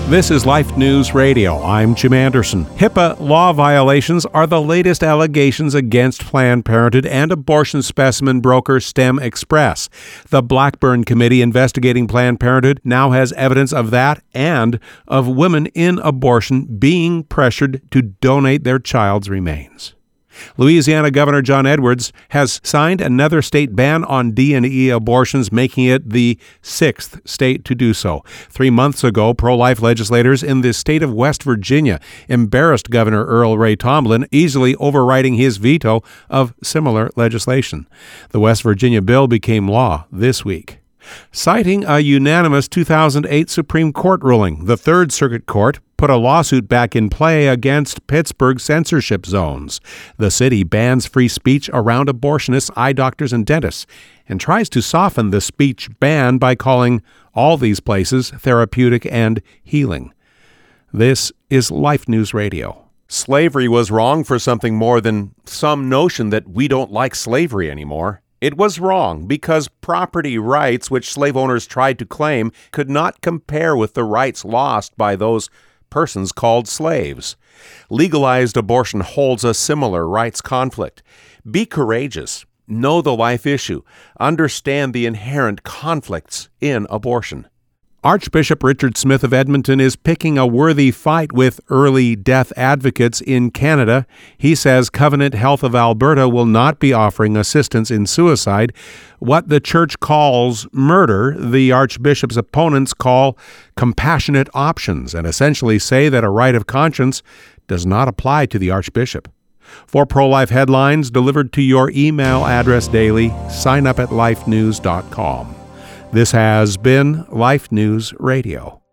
This is Life News Radio. I'm Jim Anderson. HIPAA law violations are the latest allegations against Planned Parenthood and abortion specimen broker STEM Express. The Blackburn Committee investigating Planned Parenthood now has evidence of that and of women in abortion being pressured to donate their child's remains. Louisiana Governor John Edwards has signed another state ban on D&E abortions, making it the sixth state to do so. 3 months ago, pro-life legislators in the state of West Virginia embarrassed Governor Earl Ray Tomblin, easily overriding his veto of similar legislation. The West Virginia bill became law this week. Citing a unanimous 2008 Supreme Court ruling, the Third Circuit Court put a lawsuit back in play against Pittsburgh's censorship zones. The city bans free speech around abortionists, eye doctors, and dentists, and tries to soften the speech ban by calling all these places therapeutic and healing. This is Life News Radio. Slavery was wrong for something more than some notion that we don't like slavery anymore. It was wrong because property rights which slave owners tried to claim could not compare with the rights lost by those persons called slaves. Legalized abortion holds a similar rights conflict. Be courageous. Know the life issue. Understand the inherent conflicts in abortion. Archbishop Richard Smith of Edmonton is picking a worthy fight with early death advocates in Canada. He says Covenant Health of Alberta will not be offering assistance in suicide. What the church calls murder, the Archbishop's opponents call compassionate options, and essentially say that a right of conscience does not apply to the Archbishop. For pro-life headlines delivered to your email address daily, sign up at lifenews.com. This has been Life News Radio.